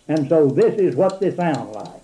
And so this is what they sound like.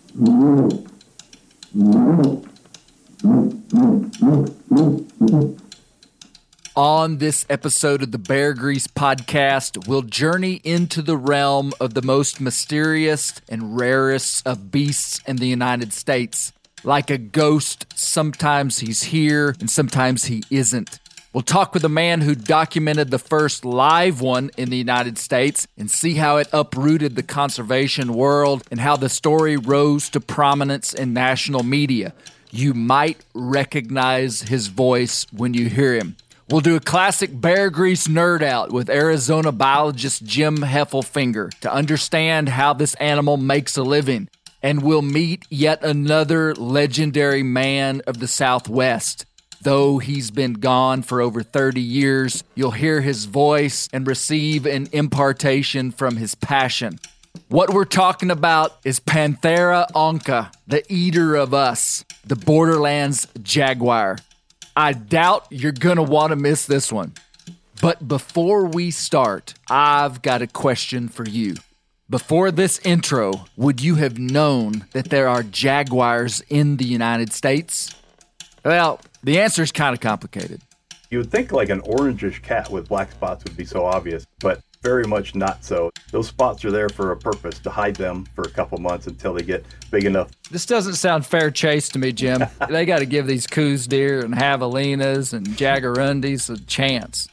On this episode of the Bear Grease Podcast, we'll journey into the realm of the most mysterious and rarest of beasts in the United States. Like a ghost, sometimes he's here and sometimes he isn't. We'll talk with a man who documented the first live one in the United States and see how it uprooted the conservation world and how the story rose to prominence in national media. You might recognize his voice when you hear him. We'll do a classic Bear Grease nerd out with Arizona biologist Jim Heffelfinger to understand how this animal makes a living. And we'll meet yet another legendary man of the Southwest. Though he's been gone for over 30 years, you'll hear his voice and receive an impartation from his passion. What we're talking about is Panthera onca, the eater of us, the Borderlands jaguar. I doubt you're going to want to miss this one. But before we start, I've got a question for you. Before this intro, would you have known that there are jaguars in the United States? Well, the answer is kind of complicated. You would think like an orangish cat with black spots would be so obvious, but very much not so. Those spots are there for a purpose, to hide them for a couple months until they get big enough. This doesn't sound fair chase to me, Jim. They got to give these Coues deer and javelinas and jaguarundis a chance.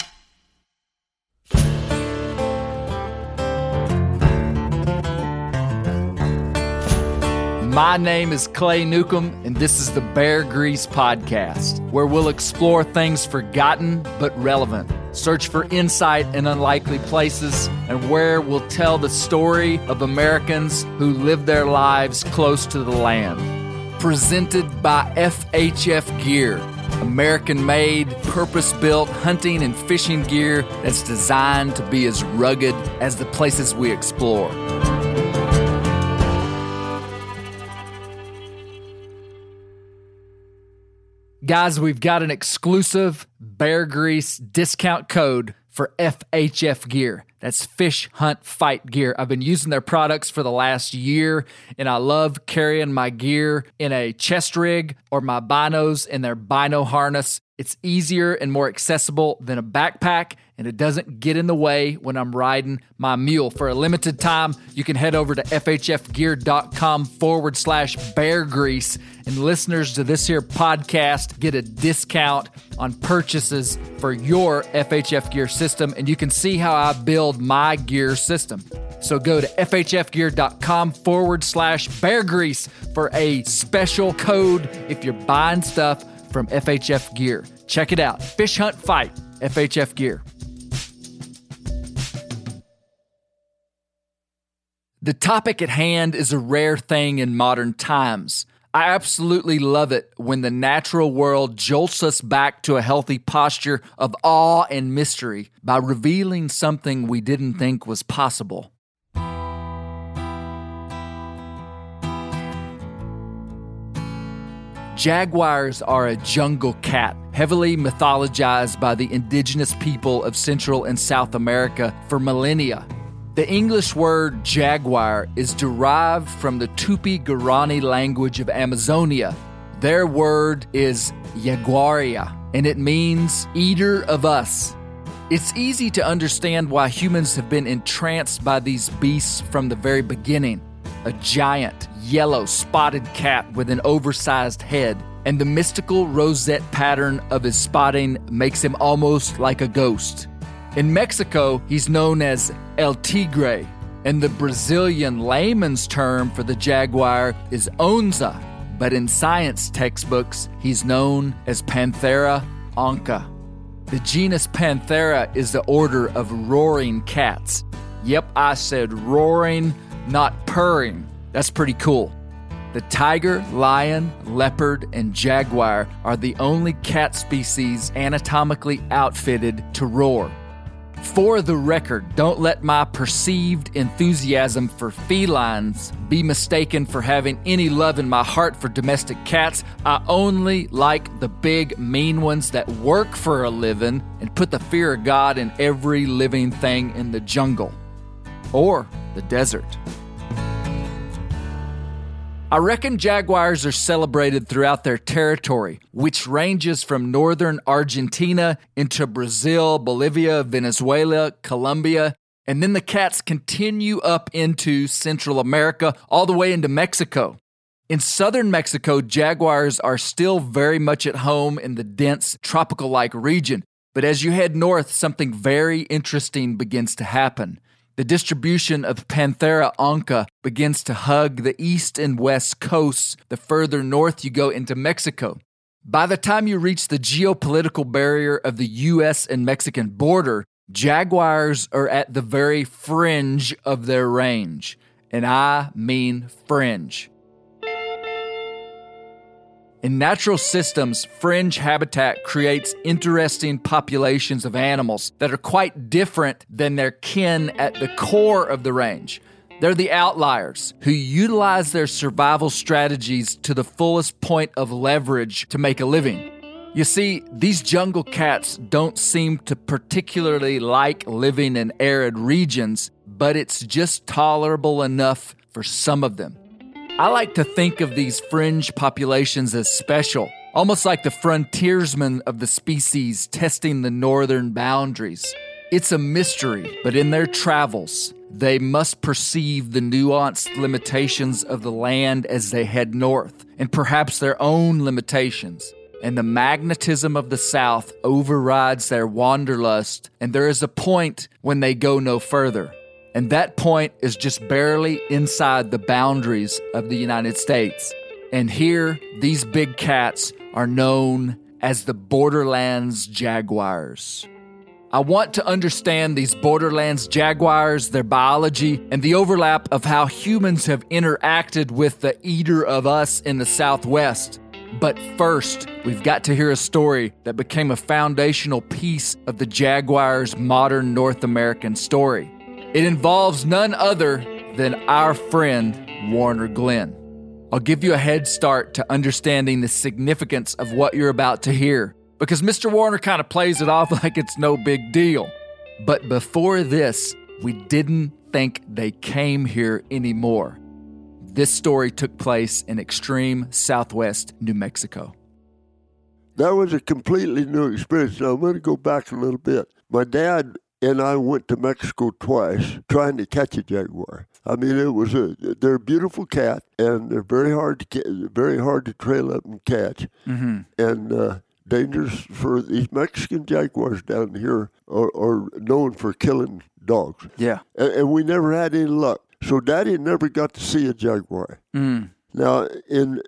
My name is Clay Newcomb, and this is the Bear Grease Podcast, where we'll explore things forgotten but relevant, search for insight in unlikely places, and where we'll tell the story of Americans who live their lives close to the land. Presented by FHF Gear, American-made, purpose-built hunting and fishing gear that's designed to be as rugged as the places we explore. Guys, we've got an exclusive Bear Grease discount code for FHF Gear. That's Fish Hunt Fight Gear. I've been using their products for the last year, and I love carrying my gear in a chest rig or my binos in their bino harness. It's easier and more accessible than a backpack, and it doesn't get in the way when I'm riding my mule. For a limited time, you can head over to FHFgear.com/Bear Grease, and listeners to this here podcast get a discount on purchases for your FHF Gear system, and you can see how I build my gear system. So go to FHFgear.com/Bear Grease for a special code if you're buying stuff from FHF Gear. Check it out. Fish Hunt Fight, FHF Gear. The topic at hand is a rare thing in modern times. I absolutely love it when the natural world jolts us back to a healthy posture of awe and mystery by revealing something we didn't think was possible. Jaguars are a jungle cat, heavily mythologized by the indigenous people of Central and South America for millennia. The English word jaguar is derived from the Tupi-Guarani language of Amazonia. Their word is jaguaria, and it means eater of us. It's easy to understand why humans have been entranced by these beasts from the very beginning. A giant, yellow, spotted cat with an oversized head, and the mystical rosette pattern of his spotting makes him almost like a ghost. In Mexico, he's known as El Tigre, and the Brazilian layman's term for the jaguar is onça, but in science textbooks, he's known as Panthera onca. The genus Panthera is the order of roaring cats. Yep, I said roaring, not purring. That's pretty cool. The tiger, lion, leopard, and jaguar are the only cat species anatomically outfitted to roar. For the record, don't let my perceived enthusiasm for felines be mistaken for having any love in my heart for domestic cats. I only like the big, mean ones that work for a living and put the fear of God in every living thing in the jungle or the desert. I reckon jaguars are celebrated throughout their territory, which ranges from northern Argentina into Brazil, Bolivia, Venezuela, Colombia, and then the cats continue up into Central America, all the way into Mexico. In southern Mexico, jaguars are still very much at home in the dense tropical-like region, but as you head north, something very interesting begins to happen. The distribution of Panthera onca begins to hug the east and west coasts the further north you go into Mexico. By the time you reach the geopolitical barrier of the U.S. and Mexican border, jaguars are at the very fringe of their range. And I mean fringe. In natural systems, fringe habitat creates interesting populations of animals that are quite different than their kin at the core of the range. They're the outliers who utilize their survival strategies to the fullest point of leverage to make a living. You see, these jungle cats don't seem to particularly like living in arid regions, but it's just tolerable enough for some of them. I like to think of these fringe populations as special, almost like the frontiersmen of the species testing the northern boundaries. It's a mystery, but in their travels, they must perceive the nuanced limitations of the land as they head north, and perhaps their own limitations. And the magnetism of the South overrides their wanderlust, and there is a point when they go no further. And that point is just barely inside the boundaries of the United States. And here, these big cats are known as the Borderlands jaguars. I want to understand these Borderlands jaguars, their biology, and the overlap of how humans have interacted with the eater of us in the Southwest. But first, we've got to hear a story that became a foundational piece of the jaguar's modern North American story. It involves none other than our friend, Warner Glenn. I'll give you a head start to understanding the significance of what you're about to hear, because Mr. Warner kind of plays it off like it's no big deal. But before this, we didn't think they came here anymore. This story took place in extreme southwest New Mexico. That was a completely new experience. Now, I'm going to go back a little bit. My dad and I went to Mexico twice trying to catch a jaguar. I mean, they're a beautiful cat, and they're very hard to trail up and catch, and dangerous for these Mexican jaguars down here are known for killing dogs. Yeah, and we never had any luck. So Daddy never got to see a jaguar. Now, in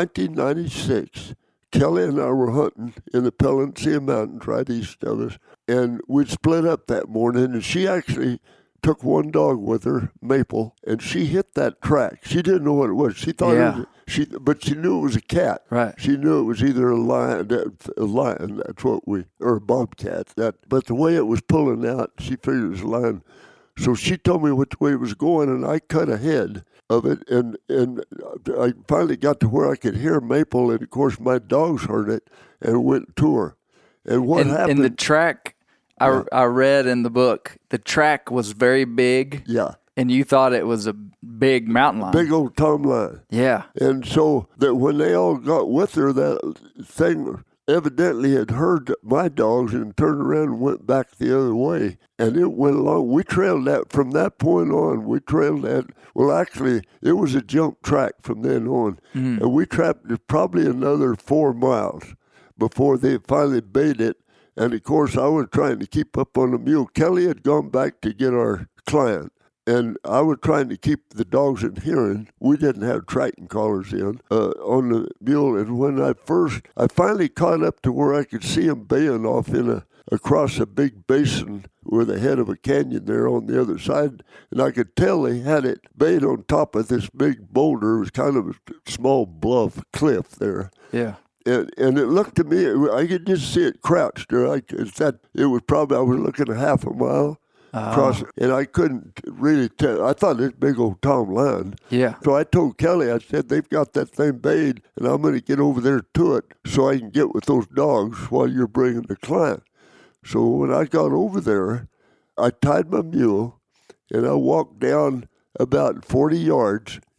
1996. Kelly and I were hunting in the Palencia Mountains right east of us, and we'd split up that morning, and she actually took one dog with her, Maple, and she hit that track. She didn't know what it was. She thought it was but she knew it was a cat. Right. She knew it was either a lion, that's what or a bobcat. But the way it was pulling out, she figured it was a lion. So she told me which way it was going, and I cut ahead of it, and I finally got to where I could hear Maple, and of course my dogs heard it and went to her. And what happened? And the track, I read in the book, the track was very big. Yeah. And you thought it was a big mountain lion. Big old Tom lion. Yeah. And so that when they all got with her, that thing evidently had heard my dogs and turned around and went back the other way. And it went along. We trailed that from that point on. We trailed that. Well, actually, it was a jump track from then on. And we trapped it probably another 4 miles before they finally bait it. And, of course, I was trying to keep up on the mule. Kelly had gone back to get our client. And I was trying to keep the dogs in hearing. We didn't have tracking collars in on the mule. And when I finally caught up to where I could see them baying off across a big basin with the head of a canyon there on the other side. And I could tell they had it bayed on top of this big boulder. It was kind of a small bluff cliff there. Yeah. And it looked to me, I could just see it crouched there. It was probably, I was looking a half a mile. Across, and I couldn't really tell. I thought this big old Tom lion. Yeah. So I told Kelly, I said, they've got that thing bayed, and I'm going to get over there to it so I can get with those dogs while you're bringing the client. So when I got over there, I tied my mule, and I walked down about 40 yards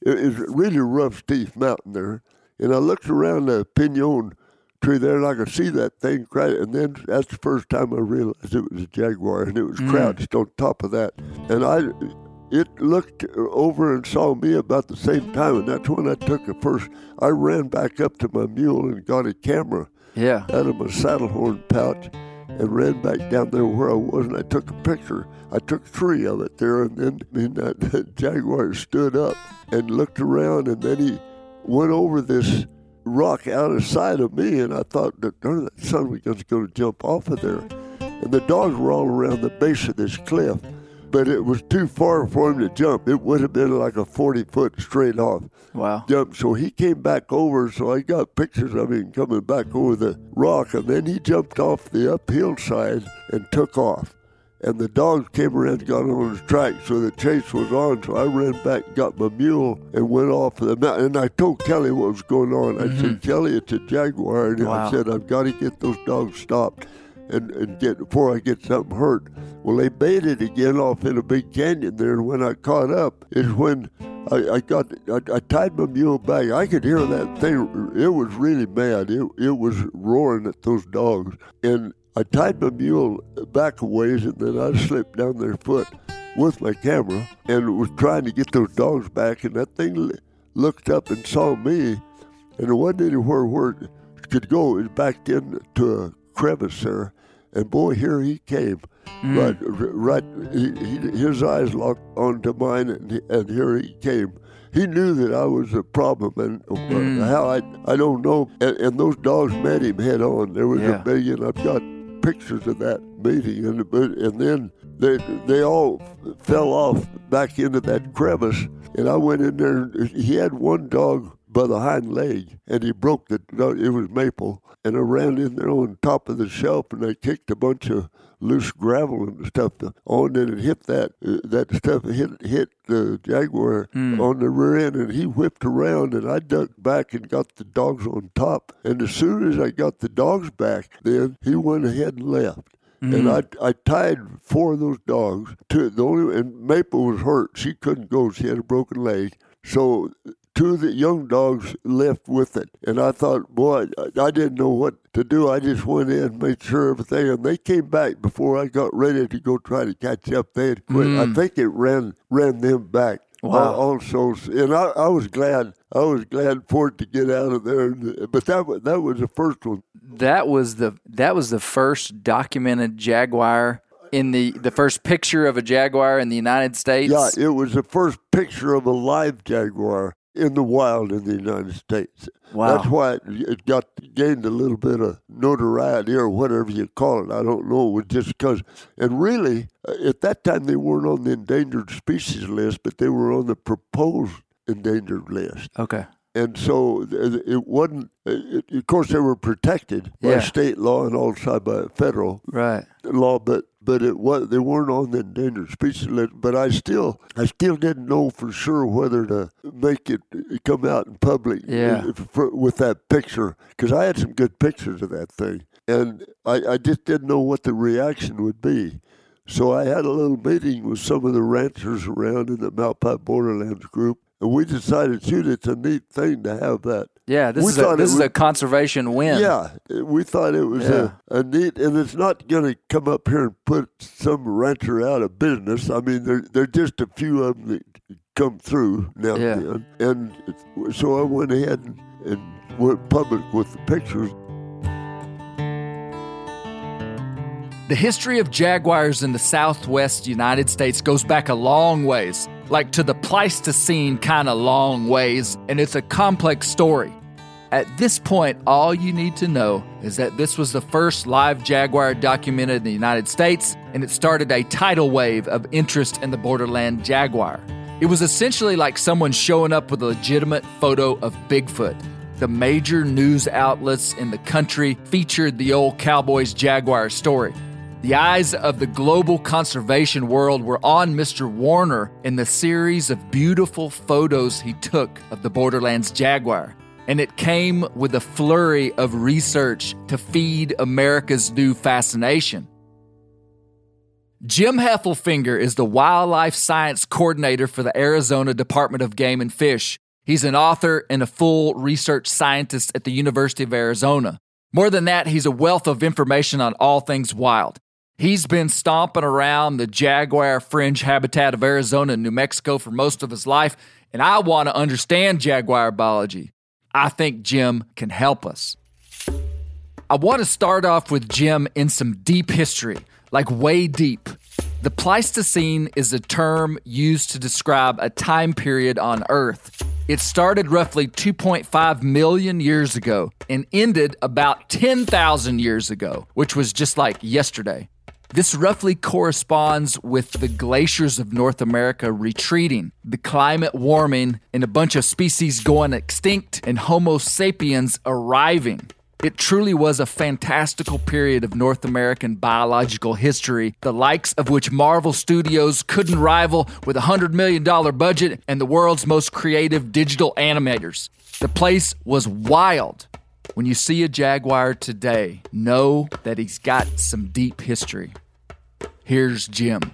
It's really rough, steep mountain there. And I looked around the pinon tree there, and I could see that thing right. And then that's the first time I realized it was a jaguar, and it was crouched on top of that. And it looked over and saw me about the same time, and that's when I took it first. I ran back up to my mule and got a camera out of my saddle horn pouch and ran back down there where I was, and I took a picture. I took 3 of it there, and then that jaguar stood up and looked around, and then he went over this rock out of sight of me, and I thought that son of a gun's going to jump off of there. And the dogs were all around the base of this cliff, but it was too far for him to jump. It would have been like a 40-foot straight off jump. So he came back over, so I got pictures of him coming back over the rock, and then he jumped off the uphill side and took off. And the dogs came around and got on his track, so the chase was on. So I ran back, got my mule, and went off the mountain. And I told Kelly what was going on. I said, Kelly, it's a jaguar. And I said, I've got to get those dogs stopped and get before I get something hurt. Well, they baited again off in a big canyon there. And when I caught up is when I tied my mule back. I could hear that thing. It was really mad. It was roaring at those dogs. And I tied my mule back a ways, and then I slipped down their foot with my camera and was trying to get those dogs back, and that thing looked up and saw me, and it wasn't anywhere where it could go. It backed into a crevice there, and boy, here he came. Right, his eyes locked onto mine, and here he came. He knew that I was a problem, and how I don't know. And those dogs met him head on. There was a million. I've got pictures of that meeting, and then they all fell off back into that crevice, and I went in there. He had one dog by the hind leg, and he broke it was Maple, and I ran in there on top of the shelf, and I kicked a bunch of loose gravel and stuff on it, and hit that stuff hit the jaguar on the rear end, and he whipped around, and I ducked back and got the dogs on top. And as soon as I got the dogs back, then he went ahead and left. And I tied 4 of those dogs to and Maple was hurt. She couldn't go. She had a broken leg. So 2 of the young dogs left with it. And I thought, boy, I didn't know what to do. I just went in, made sure everything, and they came back before I got ready to go try to catch up. They had quit. I think it ran them back. Wow. Also, and I was glad. I was glad for it to get out of there. But that was the first one. That was the first documented jaguar in the first picture of a jaguar in the United States. Yeah, it was the first picture of a live jaguar in the wild in the United States. Wow. That's why it gained a little bit of notoriety or whatever you call it. I don't know. It was just because, and really, at that time they weren't on the endangered species list, but they were on the proposed endangered list. Okay. And so it wasn't, of course they were protected by state law and also by federal law, but they weren't on the endangered species list. But I still didn't know for sure whether to make it come out in public with that picture, because I had some good pictures of that thing, and I just didn't know what the reaction would be. So I had a little meeting with some of the ranchers around in the Malpai Borderlands group, and we decided, shoot, it's a neat thing to have that. Yeah, this is a conservation win. Yeah, we thought it was a neat, and it's not going to come up here and put some rancher out of business. I mean, there are just a few of them that come through now and then. And so I went ahead and went public with the pictures. The history of jaguars in the southwest United States goes back a long ways, like to the Pleistocene kind of long ways, and it's a complex story. At this point, all you need to know is that this was the first live jaguar documented in the United States, and it started a tidal wave of interest in the borderland jaguar. It was essentially like someone showing up with a legitimate photo of Bigfoot. The major news outlets in the country featured the old cowboy's jaguar story. The eyes of the global conservation world were on Mr. Warner in the series of beautiful photos he took of the borderlands jaguar. And it came with a flurry of research to feed America's new fascination. Jim Heffelfinger is the wildlife science coordinator for the Arizona Department of Game and Fish. He's an author and a full research scientist at the University of Arizona. More than that, he's a wealth of information on all things wild. He's been stomping around the jaguar fringe habitat of Arizona and New Mexico for most of his life, and I want to understand jaguar biology. I think Jim can help us. I want to start off with Jim in some deep history, like way deep. The Pleistocene is a term used to describe a time period on Earth. It started roughly 2.5 million years ago and ended about 10,000 years ago, which was just like yesterday. This roughly corresponds with the glaciers of North America retreating, the climate warming, and a bunch of species going extinct, and Homo sapiens arriving. It truly was a fantastical period of North American biological history, the likes of which Marvel Studios couldn't rival with a $100 million budget and the world's most creative digital animators. The place was wild. When you see a jaguar today, know that he's got some deep history. Here's Jim.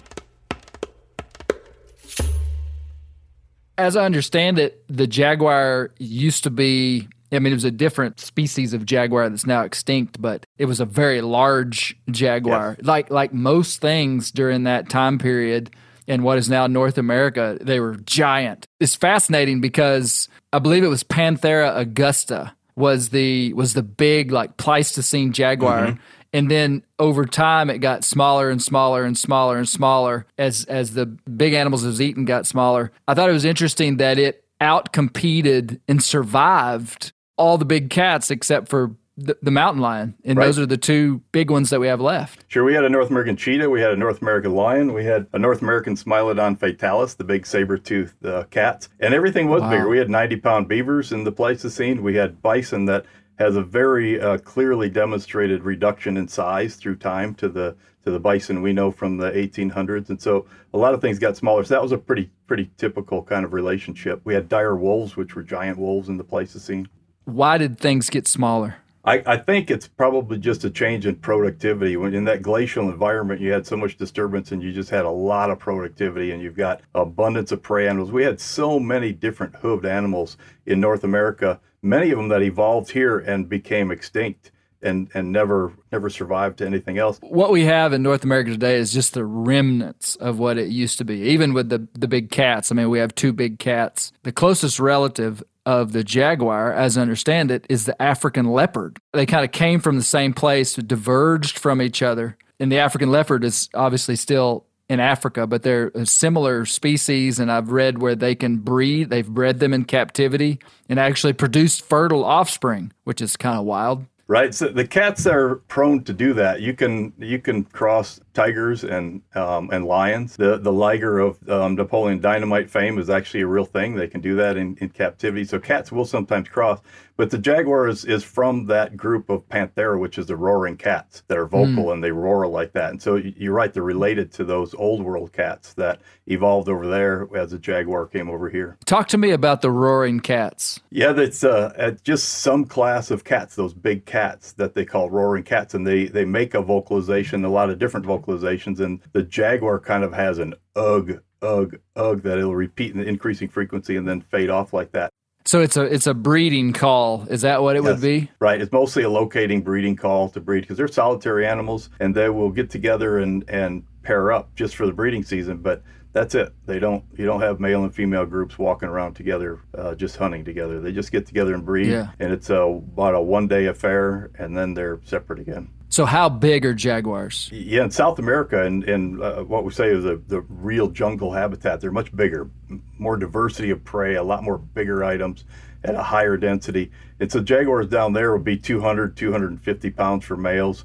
As I understand it, the jaguar used to be, it was a different species of jaguar that's now extinct, but it was a very large jaguar. Yes. Like most things during that time period in what is now North America, they were giant. It's fascinating because I believe it was Panthera augusta was the big like Pleistocene jaguar. Mm-hmm. And then over time, it got smaller and smaller and smaller and smaller as the big animals it was eating got smaller. I thought it was interesting that it outcompeted and survived all the big cats except for the mountain lion. And Those are the two big ones that we have left. Sure, we had a North American cheetah, we had a North American lion, we had a North American Smilodon fatalis, the big saber-toothed cats, and everything was bigger. We had 90-pound beavers in the Pleistocene. We had bison that has a very clearly demonstrated reduction in size through time to the bison we know from the 1800s, and so a lot of things got smaller. So that was a pretty typical kind of relationship. We had dire wolves, which were giant wolves in the Pleistocene. Why did things get smaller? I think it's probably just a change in productivity. When in that glacial environment, you had so much disturbance and you just had a lot of productivity, and you've got abundance of prey animals. We had so many different hooved animals in North America, many of them that evolved here and became extinct and never survived to anything else. What we have in North America today is just the remnants of what it used to be, even with the big cats. We have two big cats. The closest relative of the jaguar, as I understand it, is the African leopard. They kind of came from the same place, diverged from each other. And the African leopard is obviously still in Africa, but they're a similar species, and I've read where they can breed. They've bred them in captivity and actually produced fertile offspring, which is kind of wild. Right. So the cats are prone to do that. You can cross tigers and lions. The liger of Napoleon Dynamite fame is actually a real thing. They can do that in captivity. So cats will sometimes cross. But the jaguar is from that group of Panthera, which is the roaring cats that are vocal and they roar like that. And so you're right, they're related to those old world cats that evolved over there as the jaguar came over here. Talk to me about the roaring cats. Yeah, that's just some class of cats, those big cats that they call roaring cats. And they make a vocalization, a lot of different vocalizations. And the jaguar kind of has an ugh, ugh, ugh that it'll repeat in increasing frequency and then fade off like that. So it's a breeding call. Is that what it would be? Right. It's mostly a locating breeding call to breed because they're solitary animals and they will get together and pair up just for the breeding season. But that's it. You don't have male and female groups walking around together, just hunting together. They just get together and breed. Yeah. And it's about a one-day affair and then they're separate again. So how big are jaguars? Yeah, in South America and what we say is the real jungle habitat, they're much bigger, more diversity of prey, a lot more bigger items at a higher density. And so jaguars down there will be 200, 250 pounds for males,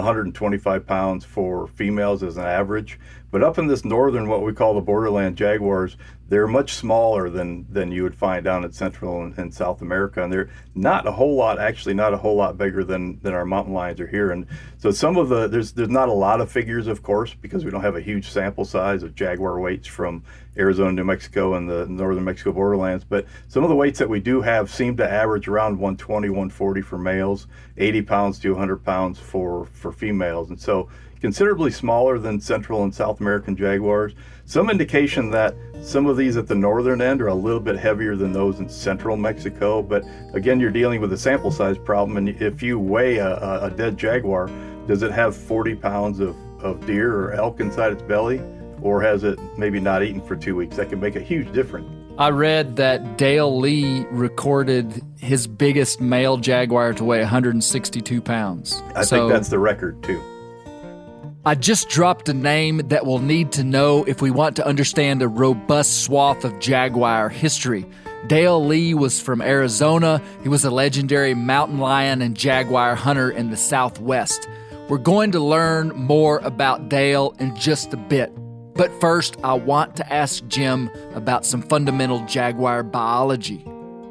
125 pounds for females as an average. But up in this northern, what we call the borderland jaguars, they're much smaller than you would find down in Central and South America. And they're not a whole lot bigger than our mountain lions are here. And so some of there's not a lot of figures, of course, because we don't have a huge sample size of jaguar weights from Arizona, New Mexico, and the northern Mexico borderlands. But some of the weights that we do have seem to average around 120, 140 for males, 80 pounds to 100 pounds for females. And so considerably smaller than Central and South American jaguars. Some indication that some of these at the northern end are a little bit heavier than those in central Mexico. But again, you're dealing with a sample size problem. And if you weigh a dead jaguar, does it have 40 pounds of deer or elk inside its belly? Or has it maybe not eaten for 2 weeks? That can make a huge difference. I read that Dale Lee recorded his biggest male jaguar to weigh 162 pounds. I think that's the record, too. I just dropped a name that we'll need to know if we want to understand a robust swath of jaguar history. Dale Lee was from Arizona. He was a legendary mountain lion and jaguar hunter in the Southwest. We're going to learn more about Dale in just a bit. But first, I want to ask Jim about some fundamental jaguar biology.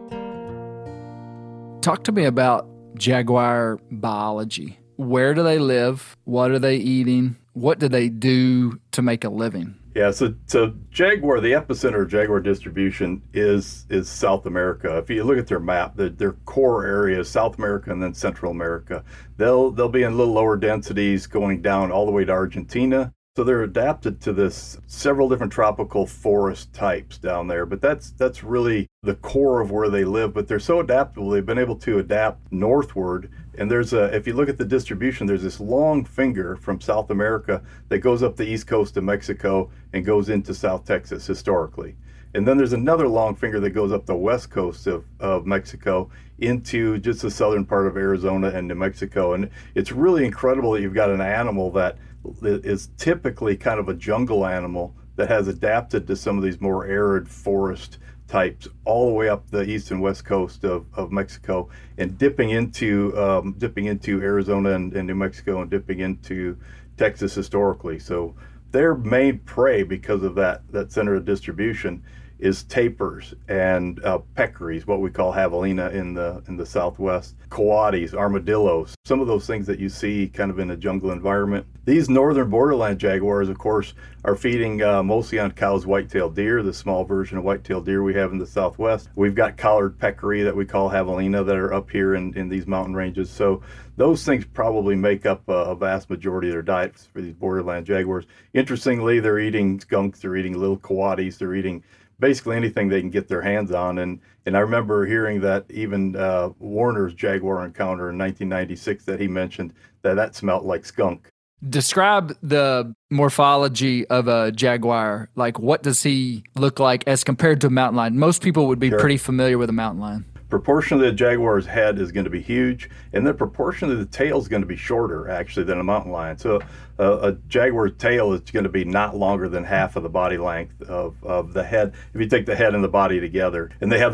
Talk to me about jaguar biology. Where do they live? What are they eating? What do they do to make a living? Yeah, so jaguar, the epicenter of jaguar distribution is South America. If you look at their map, their core area is South America and then Central America. They'll be in a little lower densities going down all the way to Argentina. So they're adapted to this several different tropical forest types down there, but that's really the core of where they live. But they're so adaptable, they've been able to adapt northward. And if you look at the distribution, there's this long finger from South America that goes up the east coast of Mexico and goes into South Texas historically. And then there's another long finger that goes up the west coast of Mexico into just the southern part of Arizona and New Mexico. And it's really incredible that you've got an animal that is typically kind of a jungle animal that has adapted to some of these more arid forest types all the way up the east and west coast of Mexico and dipping into Arizona and New Mexico and dipping into Texas historically. So their main prey, because of that center of distribution, is tapirs and peccaries, what we call javelina in the Southwest, coatis, armadillos, some of those things that you see kind of in a jungle environment. These northern borderland jaguars, of course, are feeding mostly on Cow's white-tailed deer, the small version of white-tailed deer we have in the Southwest. We've got collared peccary that we call javelina that are up here in these mountain ranges. So those things probably make up a vast majority of their diets for these borderland jaguars. Interestingly, they're eating skunks, they're eating little coatis, they're eating basically anything they can get their hands on. And I remember hearing that even Warner's jaguar encounter in 1996 that he mentioned that smelled like skunk. Describe the morphology of a jaguar. Like, what does he look like as compared to a mountain lion? Most people would be pretty familiar with a mountain lion. Proportionally, the jaguar's head is going to be huge, and then proportionally, the tail is going to be shorter, actually, than a mountain lion. So a jaguar's tail is going to be not longer than half of the body length of the head, if you take the head and the body together. And they have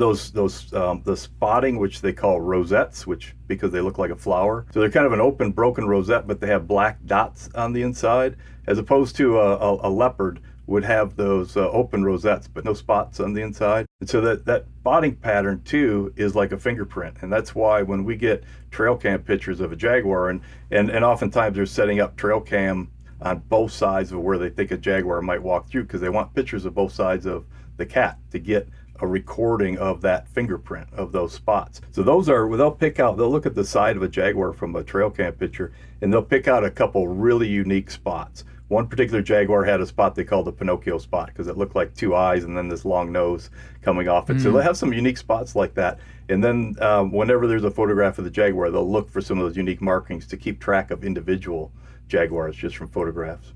the spotting, which they call rosettes, because they look like a flower. So they're kind of an open, broken rosette, but they have black dots on the inside, as opposed to a leopard would have those open rosettes, but no spots on the inside. And so that spotting pattern, too, is like a fingerprint. And that's why when we get trail cam pictures of a jaguar, and oftentimes they're setting up trail cam on both sides of where they think a jaguar might walk through, because they want pictures of both sides of the cat to get a recording of that fingerprint of those spots. So they'll look at the side of a jaguar from a trail cam picture, and they'll pick out a couple really unique spots. One particular jaguar had a spot they called the Pinocchio spot because it looked like two eyes and then this long nose coming off it. So they have some unique spots like that. And then whenever there's a photograph of the jaguar, they'll look for some of those unique markings to keep track of individual jaguars just from photographs.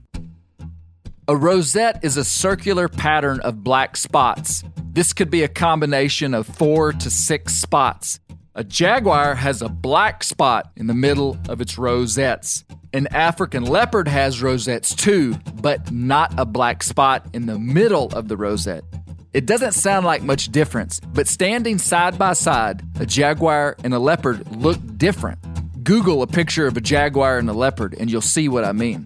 A rosette is a circular pattern of black spots. This could be a combination of 4 to 6 spots. A jaguar has a black spot in the middle of its rosettes. An African leopard has rosettes too, but not a black spot in the middle of the rosette. It doesn't sound like much difference, but standing side by side, a jaguar and a leopard look different. Google a picture of a jaguar and a leopard and you'll see what I mean.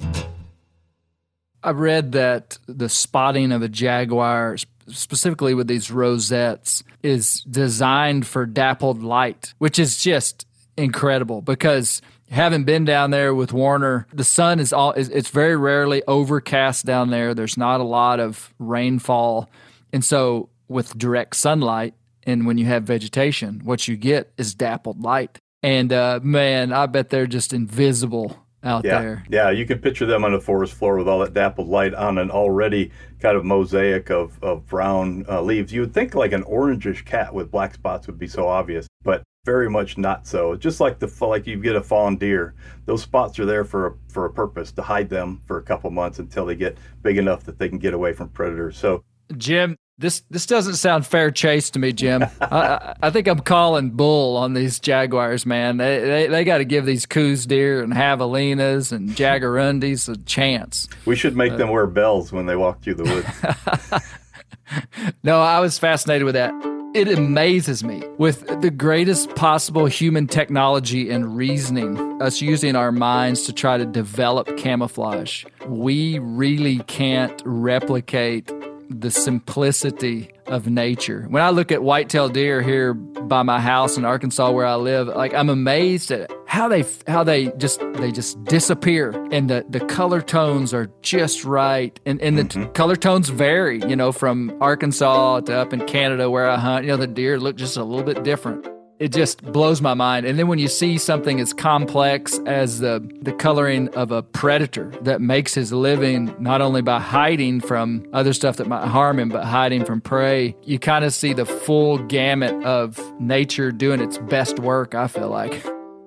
I read that the spotting of a jaguar, specifically with these rosettes, is designed for dappled light, which is just incredible because having been down there with Warner, the sun it's very rarely overcast down there. There's not a lot of rainfall. And so with direct sunlight and when you have vegetation, what you get is dappled light. And man, I bet they're just invisible out there. Yeah, you can picture them on the forest floor with all that dappled light on an already kind of mosaic of brown leaves. You would think like an orangish cat with black spots would be so obvious, but very much not so. Just like you get a fawn deer, those spots are there for a purpose, to hide them for a couple months until they get big enough that they can get away from predators. So, Jim, this doesn't sound fair chase to me, Jim. I think I'm calling bull on these jaguars, man. They got to give these Coues deer and javelinas and jaguarundis a chance. We should make them wear bells when they walk through the woods. No, I was fascinated with that. It amazes me, with the greatest possible human technology and reasoning, us using our minds to try to develop camouflage, we really can't replicate the simplicity of nature. When I look at white-tailed deer here by my house in Arkansas where I live, like, I'm amazed at how they just disappear, and the color tones are just right, and the color tones vary, from Arkansas to up in Canada where I hunt. The deer look just a little bit different. It just blows my mind. And then when you see something as complex as the coloring of a predator that makes his living not only by hiding from other stuff that might harm him, but hiding from prey, you kind of see the full gamut of nature doing its best work, I feel like.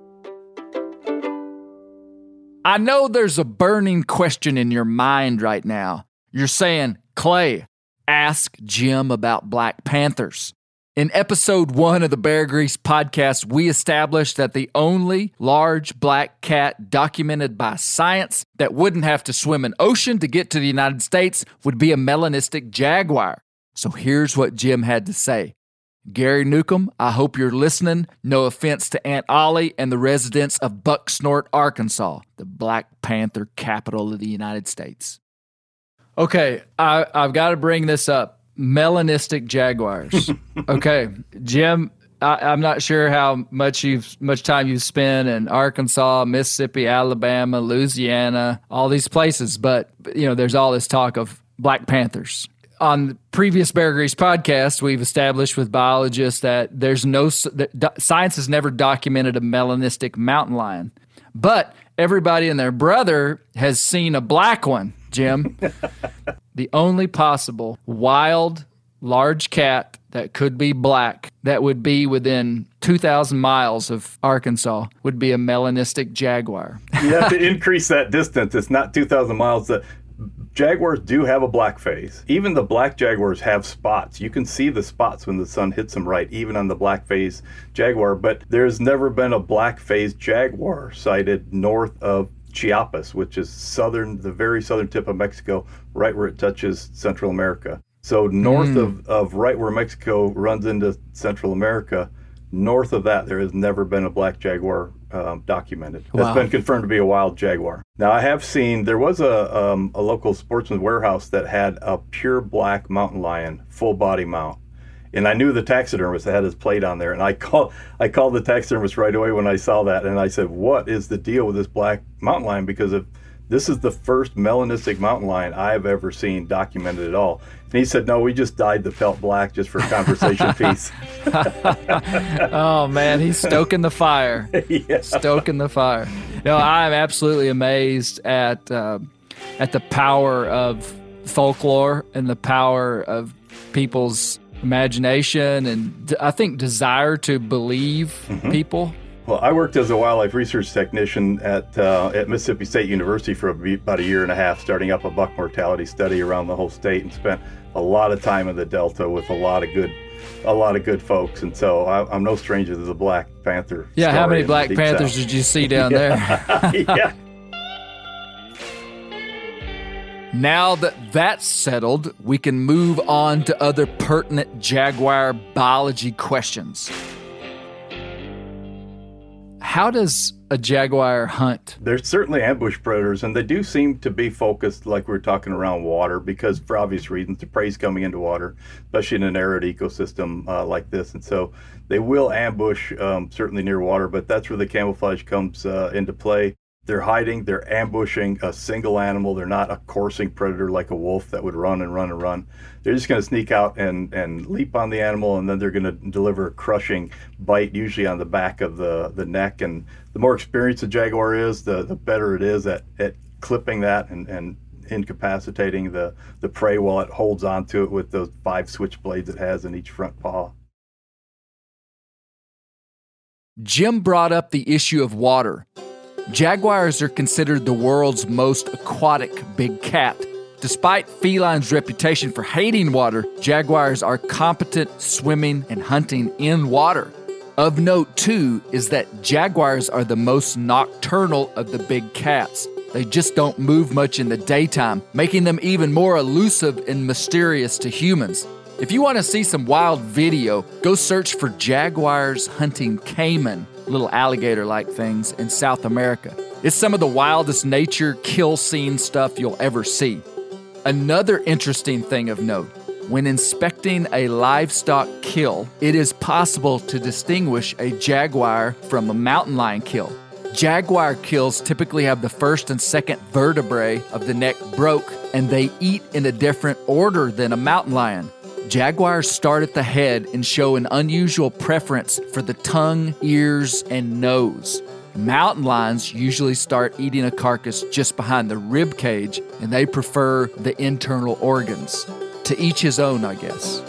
I know there's a burning question in your mind right now. You're saying, Clay, ask Jim about Black Panthers. In episode 1 of the Bear Grease podcast, we established that the only large black cat documented by science that wouldn't have to swim an ocean to get to the United States would be a melanistic jaguar. So here's what Jim had to say. Gary Newcomb, I hope you're listening. No offense to Aunt Ollie and the residents of Bucksnort, Arkansas, the Black Panther capital of the United States. Okay, I've got to bring this up. Melanistic jaguars. Okay, Jim, I'm not sure how much time you've spent in Arkansas, Mississippi, Alabama, Louisiana, all these places, but there's all this talk of Black Panthers. On the previous Bear Grease podcast, we've established with biologists that science has never documented a melanistic mountain lion, but everybody and their brother has seen a black one, Jim. The only possible wild, large cat that could be black, that would be within 2,000 miles of Arkansas, would be a melanistic jaguar. You have to increase that distance. It's not 2,000 miles. The jaguars do have a black face. Even the black jaguars have spots. You can see the spots when the sun hits them right, even on the black face jaguar. But there's never been a black face jaguar sighted north of Chiapas, which is the very southern tip of Mexico, right where it touches Central America. So north of right where Mexico runs into Central America, north of that, there has never been a black jaguar documented. That's been confirmed to be a wild jaguar. Now, I have seen, there was a local sportsman's warehouse that had a pure black mountain lion, full body mount. And I knew the taxidermist that had his plate on there. And I called the taxidermist right away when I saw that. And I said, what is the deal with this black mountain lion? Because this is the first melanistic mountain lion I've ever seen documented at all. And he said, no, we just dyed the pelt black just for a conversation piece. Oh, man, he's stoking the fire. Yeah. Stoking the fire. No, I'm absolutely amazed at the power of folklore and the power of people's imagination and I think desire to believe people. Well, I worked as a wildlife research technician at Mississippi State University for about a year and a half, starting up a buck mortality study around the whole state, and spent a lot of time in the Delta with a lot of good folks. And so I'm no stranger to the Black Panther. Yeah, how many Black Panthers did you see down there? Yeah. Now that that's settled, we can move on to other pertinent jaguar biology questions. How does a jaguar hunt? They're certainly ambush predators, and they do seem to be focused, like we were talking, around water, because for obvious reasons, the prey's coming into water, especially in an arid ecosystem like this. And so they will ambush certainly near water, but that's where the camouflage comes into play. They're hiding, they're ambushing a single animal. They're not a coursing predator like a wolf that would run and run and run. They're just going to sneak out and leap on the animal, and then they're going to deliver a crushing bite, usually on the back of the neck. And the more experienced a jaguar is, the better it is at clipping that and incapacitating the prey while it holds onto it with those 5 switchblades it has in each front paw. Jim brought up the issue of water. Jaguars are considered the world's most aquatic big cat. Despite felines' reputation for hating water, jaguars are competent swimming and hunting in water. Of note, too, is that jaguars are the most nocturnal of the big cats. They just don't move much in the daytime, making them even more elusive and mysterious to humans. If you want to see some wild video, go search for jaguars hunting caiman, little alligator-like things, in South America. It's some of the wildest nature kill scene stuff you'll ever see. Another interesting thing of note, when inspecting a livestock kill, it is possible to distinguish a jaguar from a mountain lion kill. Jaguar kills typically have the first and second vertebrae of the neck broke, and they eat in a different order than a mountain lion. Jaguars start at the head and show an unusual preference for the tongue, ears, and nose. Mountain lions usually start eating a carcass just behind the rib cage, and they prefer the internal organs. To each his own, I guess.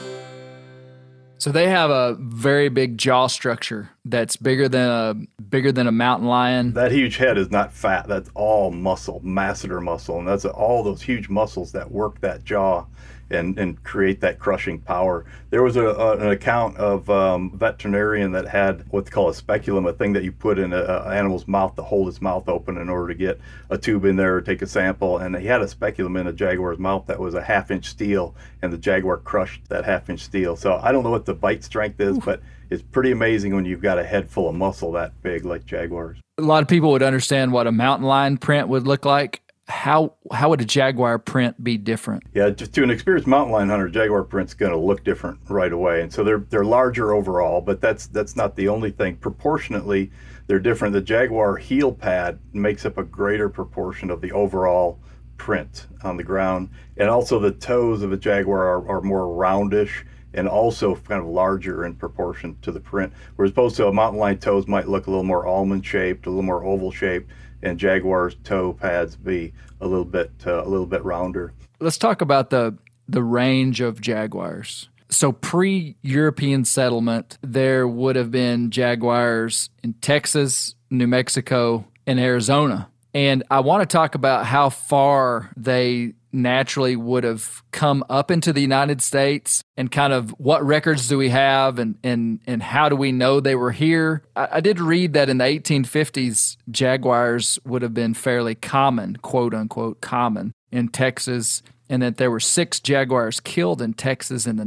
So they have a very big jaw structure that's bigger than a mountain lion. That huge head is not fat. That's all muscle, masseter muscle, and that's all those huge muscles that work that jaw and create that crushing power. There was an account of a veterinarian that had what they call a speculum, a thing that you put in an animal's mouth to hold its mouth open in order to get a tube in there or take a sample. And he had a speculum in a jaguar's mouth that was a 1/2 inch steel, and the jaguar crushed that 1/2 inch steel. So I don't know what the bite strength is, but it's pretty amazing when you've got a head full of muscle that big like jaguars. A lot of people would understand what a mountain lion print would look like. How would a jaguar print be different? Yeah, just to an experienced mountain lion hunter, jaguar print's going to look different right away, and so they're larger overall. But that's not the only thing. Proportionately, they're different. The jaguar heel pad makes up a greater proportion of the overall print on the ground, and also the toes of a jaguar are more roundish and also kind of larger in proportion to the print. Whereas opposed to a mountain lion toes might look a little more almond shaped, a little more oval shaped, and jaguar's toe pads be a little bit rounder. Let's talk about the range of jaguars. So pre-European settlement, there would have been jaguars in Texas, New Mexico, and Arizona. And I want to talk about how far they naturally would have come up into the United States and kind of what records do we have and how do we know they were here. I did read that in the 1850s, jaguars would have been fairly common, quote unquote common, in Texas, and that there were 6 jaguars killed in Texas in the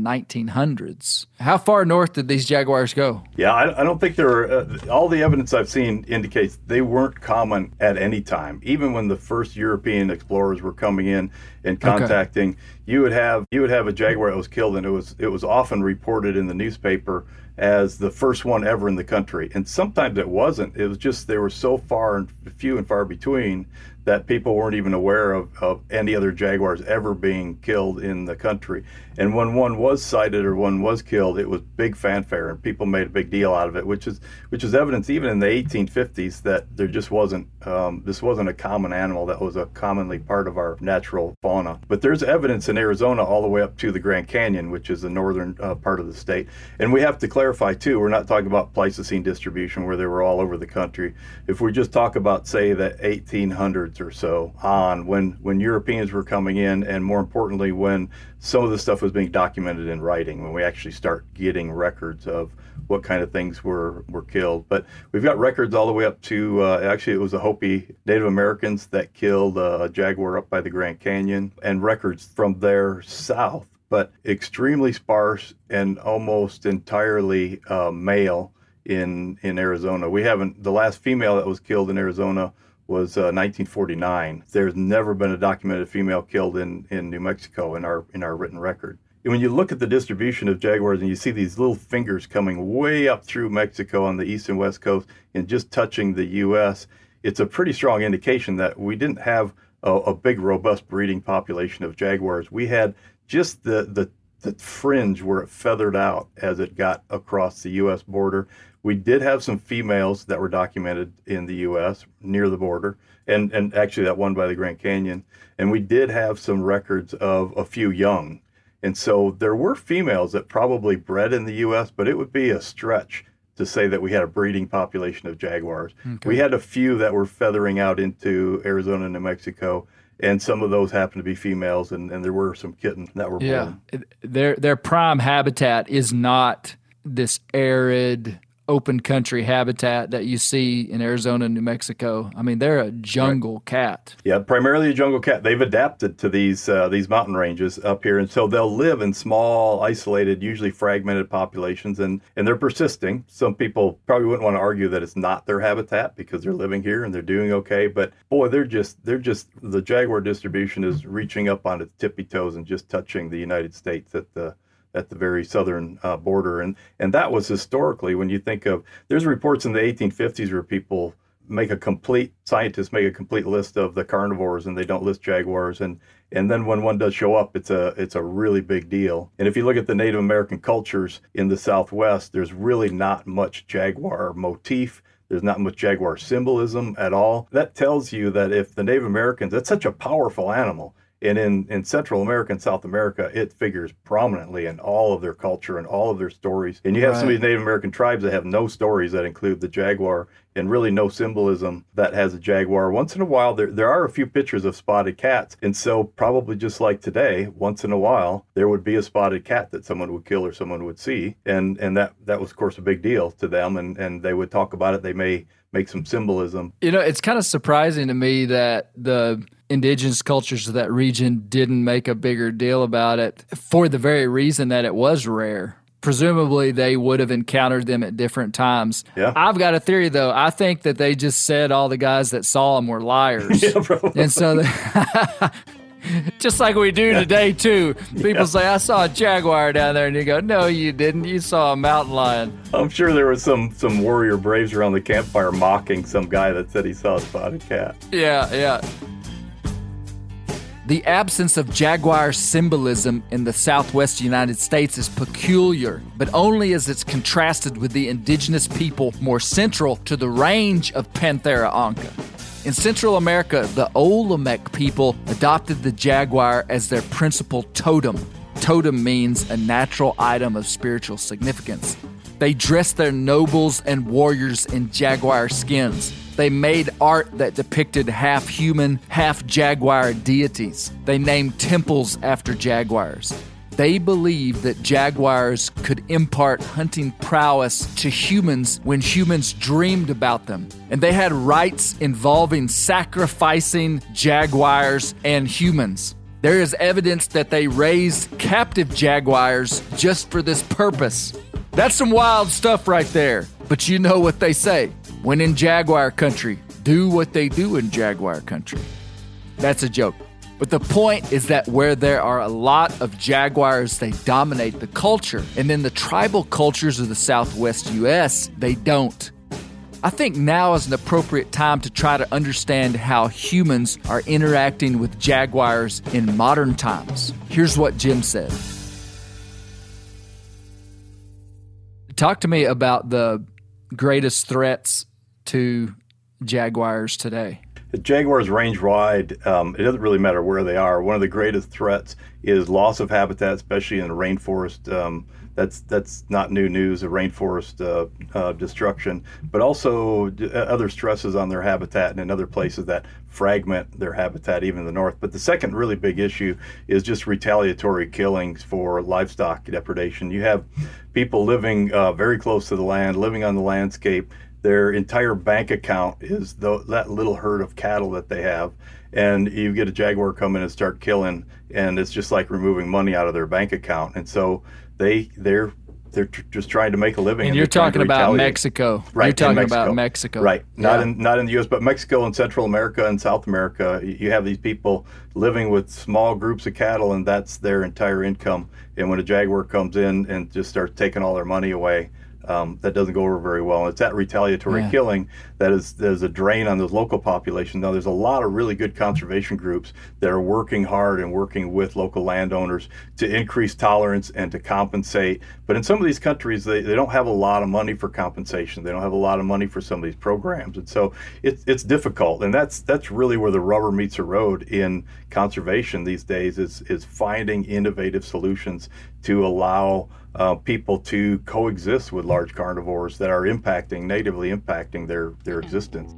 1900s. How far north did these jaguars go? Yeah, I don't think there all the evidence I've seen indicates they weren't common at any time. Even when the first European explorers were coming in and contacting, you would have a jaguar that was killed, and it was often reported in the newspaper as the first one ever in the country. And sometimes it wasn't. It was just they were so few and far between that people weren't even aware of any other jaguars ever being killed in the country. And when one was sighted or one was killed, it was big fanfare, and people made a big deal out of it, which is evidence even in the 1850s that there just wasn't this wasn't a common animal that was a commonly part of our natural fauna. But there's evidence in Arizona all the way up to the Grand Canyon, which is the northern part of the state. And we have to clarify too, we're not talking about Pleistocene distribution where they were all over the country. If we just talk about, say, the 1800s or so on, when Europeans were coming in, and more importantly when some of the stuff was being documented in writing, when we actually start getting records of what kind of things were killed. But we've got records all the way up to, actually it was the Hopi Native Americans that killed a jaguar up by the Grand Canyon, and records from there south, but extremely sparse and almost entirely male in Arizona. The last female that was killed in Arizona was 1949. There's never been a documented female killed in New Mexico in our written record. And when you look at the distribution of jaguars and you see these little fingers coming way up through Mexico on the east and west coast and just touching the U.S., it's a pretty strong indication that we didn't have a big, robust breeding population of jaguars. We had just the fringe where it feathered out as it got across the U.S. border. We did have some females that were documented in the U.S. near the border, and actually that one by the Grand Canyon. And we did have some records of a few young. And so there were females that probably bred in the U.S., but it would be a stretch to say that we had a breeding population of jaguars. Okay. We had a few that were feathering out into Arizona and New Mexico, and some of those happened to be females, and there were some kittens that were born. Their prime habitat is not this arid, open country habitat that you see in Arizona and New Mexico. I mean, they're a jungle cat. Yeah, primarily a jungle cat. They've adapted to these mountain ranges up here, and so they'll live in small, isolated, usually fragmented populations, and they're persisting. Some people probably wouldn't want to argue that it's not their habitat because they're living here and they're doing okay, but boy, they're just the jaguar distribution is reaching up on its tippy toes and just touching the United States at the very southern border. And that was historically, when you think of, there's reports in the 1850s where scientists make a complete list of the carnivores and they don't list jaguars. And then when one does show up, it's a really big deal. And if you look at the Native American cultures in the Southwest, there's really not much jaguar motif. There's not much jaguar symbolism at all. That tells you that if the Native Americans, that's such a powerful animal. And in Central America and South America, it figures prominently in all of their culture and all of their stories. And you have some of these Native American tribes that have no stories that include the jaguar and really no symbolism that has a jaguar. Once in a while, there are a few pictures of spotted cats. And so probably just like today, once in a while, there would be a spotted cat that someone would kill or someone would see. And that was, of course, a big deal to them. And they would talk about it. They may make some symbolism. You know, it's kind of surprising to me that the indigenous cultures of that region didn't make a bigger deal about it for the very reason that it was rare. Presumably, they would have encountered them at different times. Yeah. I've got a theory, though. I think that they just said all the guys that saw them were liars. Yeah, probably. And so, just like we do today, too. People say, I saw a jaguar down there. And you go, no, you didn't. You saw a mountain lion. I'm sure there was some warrior braves around the campfire mocking some guy that said he saw a spotted cat. Yeah. The absence of jaguar symbolism in the Southwest United States is peculiar, but only as it's contrasted with the indigenous people more central to the range of Panthera onca. In Central America, the Olmec people adopted the jaguar as their principal totem. Totem means a natural item of spiritual significance. They dressed their nobles and warriors in jaguar skins. They made art that depicted half-human, half-jaguar deities. They named temples after jaguars. They believed that jaguars could impart hunting prowess to humans when humans dreamed about them. And they had rites involving sacrificing jaguars and humans. There is evidence that they raised captive jaguars just for this purpose. That's some wild stuff right there. But you know what they say. When in jaguar country, do what they do in jaguar country. That's a joke. But the point is that where there are a lot of jaguars, they dominate the culture. And in the tribal cultures of the Southwest U.S., they don't. I think now is an appropriate time to try to understand how humans are interacting with jaguars in modern times. Here's what Jim said. Talk to me about the greatest threats to jaguars today. The jaguars range wide. It doesn't really matter where they are. One of the greatest threats is loss of habitat, especially in the rainforest. That's not new news, the rainforest destruction, but also other stresses on their habitat and in other places that fragment their habitat, even in the north. But the second really big issue is just retaliatory killings for livestock depredation. You have people living very close to the land, living on the landscape. Their entire bank account is that little herd of cattle that they have. And you get a jaguar come in and start killing, and it's just like removing money out of their bank account. And so they're just trying to make a living. And you're talking about Mexico. Right. You're talking about Mexico. Right. Not in the U.S., but Mexico and Central America and South America. You have these people living with small groups of cattle, and that's their entire income. And when a jaguar comes in and just starts taking all their money away, that doesn't go over very well. And it's that retaliatory killing that is a drain on those local populations. Now, there's a lot of really good conservation groups that are working hard and working with local landowners to increase tolerance and to compensate. But in some of these countries, they don't have a lot of money for compensation. They don't have a lot of money for some of these programs. And so it's difficult. And that's really where the rubber meets the road in conservation these days is finding innovative solutions to allow people to coexist with large carnivores that are natively impacting their existence.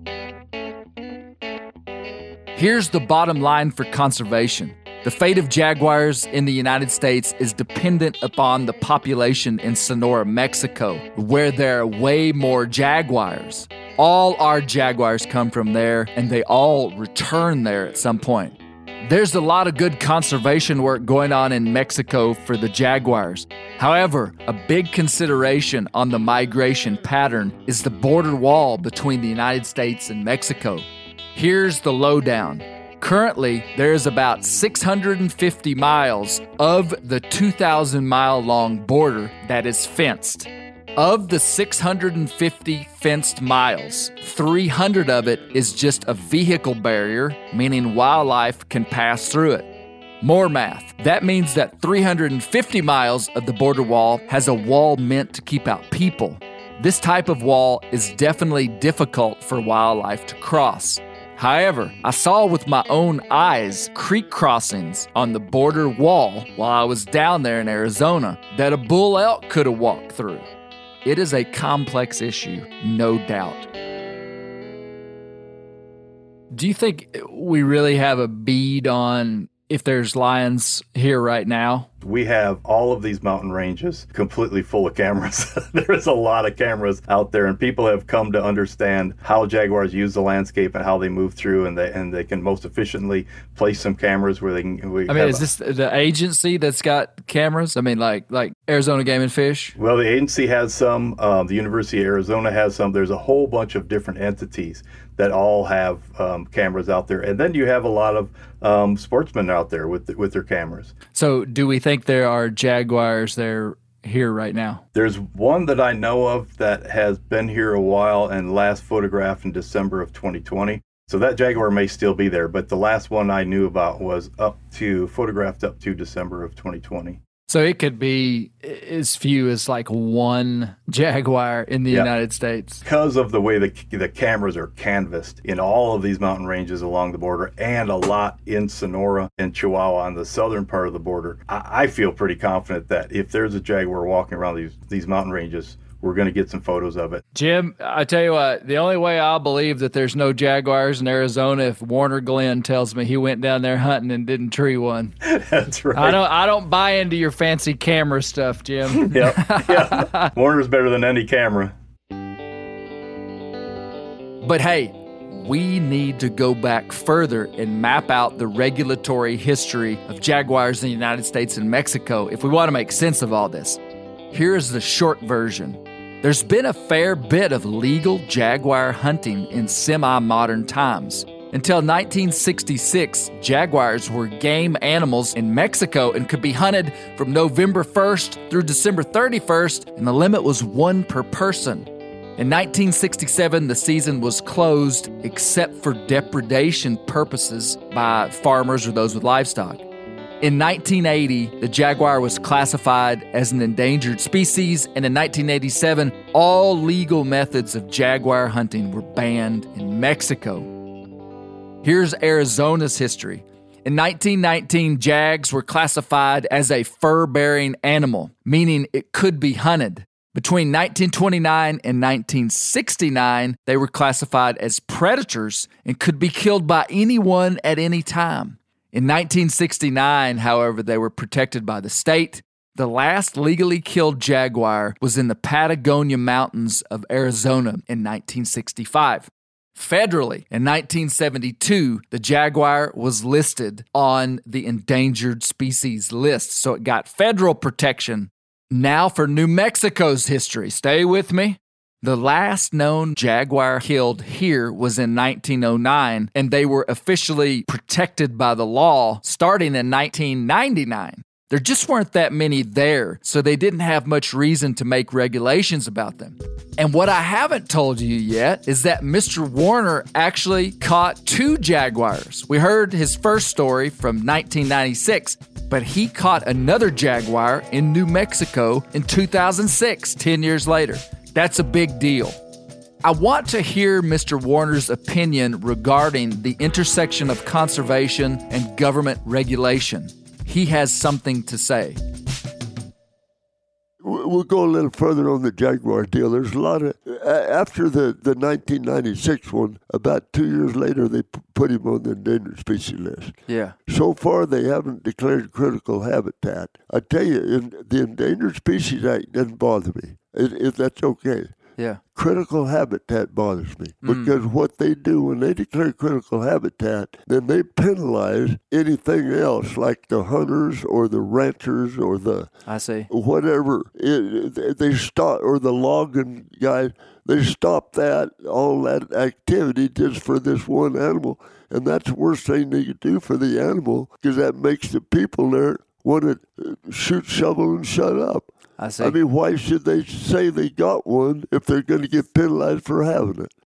Here's the bottom line for conservation. The fate of jaguars in the United States is dependent upon the population in Sonora, Mexico, where there are way more jaguars. All our jaguars come from there, and they all return there at some point. There's a lot of good conservation work going on in Mexico for the jaguars. However, a big consideration on the migration pattern is the border wall between the United States and Mexico. Here's the lowdown. Currently, there is about 650 miles of the 2,000-mile-long border that is fenced. Of the 650 fenced miles, 300 of it is just a vehicle barrier, meaning wildlife can pass through it. More math. That means that 350 miles of the border wall has a wall meant to keep out people. This type of wall is definitely difficult for wildlife to cross. However, I saw with my own eyes creek crossings on the border wall while I was down there in Arizona that a bull elk could have walked through. It is a complex issue, no doubt. Do you think we really have a bead on if there's lions here right now? We have all of these mountain ranges completely full of cameras. There's a lot of cameras out there, and people have come to understand how jaguars use the landscape and how they move through, and they can most efficiently place some cameras where they can. Is this the agency that's got cameras? I mean, like Arizona Game and Fish? Well, the agency has some. The University of Arizona has some. There's a whole bunch of different entities that all have cameras out there, and then you have a lot of sportsmen out there with their cameras. So, do we think there are jaguars there here right now? There's one that I know of that has been here a while and last photographed in December of 2020. So that jaguar may still be there, but the last one I knew about was photographed up to December of 2020. So it could be as few as like one jaguar in the United States. Because of the way the cameras are canvassed in all of these mountain ranges along the border and a lot in Sonora and Chihuahua on the southern part of the border, I feel pretty confident that if there's a jaguar walking around these mountain ranges, we're going to get some photos of it. Jim, I tell you what, the only way I'll believe that there's no jaguars in Arizona if Warner Glenn tells me he went down there hunting and didn't tree one. That's right. I don't buy into your fancy camera stuff, Jim. Yep. Warner's better than any camera. But hey, we need to go back further and map out the regulatory history of jaguars in the United States and Mexico if we want to make sense of all this. Here's the short version. There's been a fair bit of legal jaguar hunting in semi-modern times. Until 1966, jaguars were game animals in Mexico and could be hunted from November 1st through December 31st, and the limit was one per person. In 1967, the season was closed except for depredation purposes by farmers or those with livestock. In 1980, the jaguar was classified as an endangered species, and in 1987, all legal methods of jaguar hunting were banned in Mexico. Here's Arizona's history. In 1919, jags were classified as a fur-bearing animal, meaning it could be hunted. Between 1929 and 1969, they were classified as predators and could be killed by anyone at any time. In 1969, however, they were protected by the state. The last legally killed jaguar was in the Patagonia Mountains of Arizona in 1965. Federally, in 1972, the jaguar was listed on the endangered species list, so it got federal protection. Now for New Mexico's history. Stay with me. The last known jaguar killed here was in 1909, and they were officially protected by the law starting in 1999. There just weren't that many there, so they didn't have much reason to make regulations about them. And what I haven't told you yet is that Mr. Warner actually caught 2 jaguars. We heard his first story from 1996, but he caught another jaguar in New Mexico in 2006, 10 years later. That's a big deal. I want to hear Mr. Warner's opinion regarding the intersection of conservation and government regulation. He has something to say. We'll go a little further on the jaguar deal. There's a lot of, after the 1996 one, about 2 years later, they put him on the endangered species list. Yeah. So far, they haven't declared critical habitat. I tell you, the Endangered Species Act doesn't bother me. If that's okay. Yeah. Critical habitat bothers me because what they do when they declare critical habitat, then they penalize anything else like the hunters or the ranchers or the whatever. They stop, or the logging guys. They stop all that activity just for this one animal, and that's the worst thing they could do for the animal because that makes the people there want to shoot, shovel, and shut up. I mean, why should they say they got one if they're going to get penalized for having it?